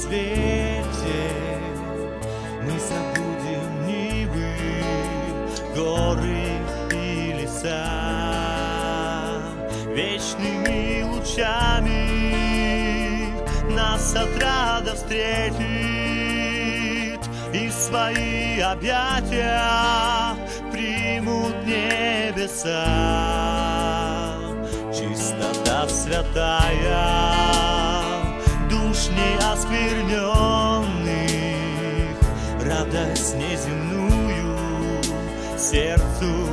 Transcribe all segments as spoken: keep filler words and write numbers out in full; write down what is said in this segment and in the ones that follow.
свете мы забудем нивы, горы и леса. Вечными лучами нас отрада встретит и в свои объятия примут небеса. Чистота святая душ неоскверненных, радость неземную сердцу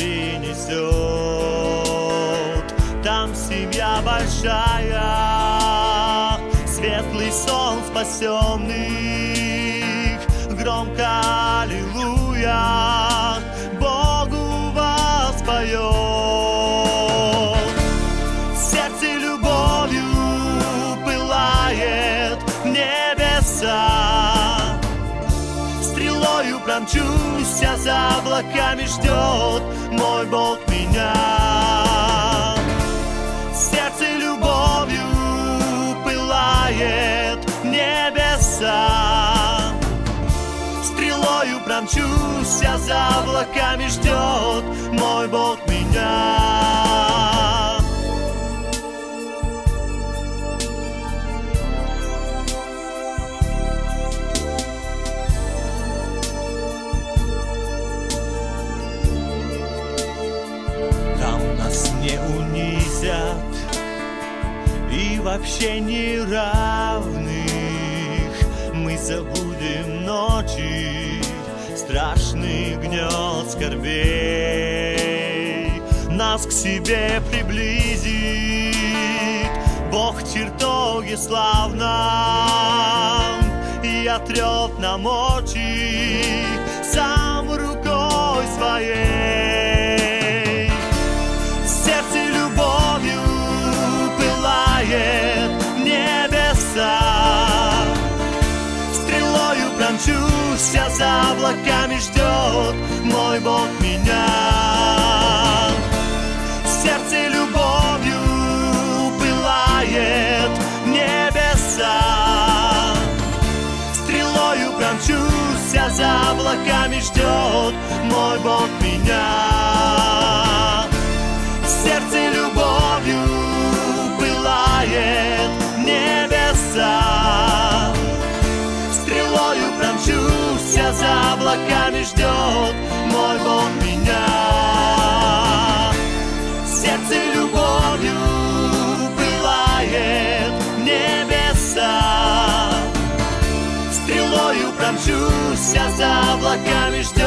принесет. Там семья большая, светлый сон спасенных, громко аллилуйя Богу воспоет. Сердце любовью пылает небеса, стрелою промчусь, а за облаками ждет мой Бог меня. Сердце любовью пылает небеса, стрелою промчусь, а за облаками ждет мой Бог меня. Там нас не унизят и вообще не равных. Мы забудем ночи, страшный гнет скорбей. Нас к себе приблизит Бог чертоги славно и отрет нам очи сам рукой своей. Сердце любовью пылает небеса, стрелою промчусь, а за облаками ждет мой Бог меня. Сердце любовью пылает небеса, стрелою промчусь, а за облаками ждет мой Бог меня. Сердце любовью пылает небеса, стрелою промчусь, а за облаками ждет мой Бог меня. Сердце любовью пылает небеса, стрелою промчусь, а за облаками ждет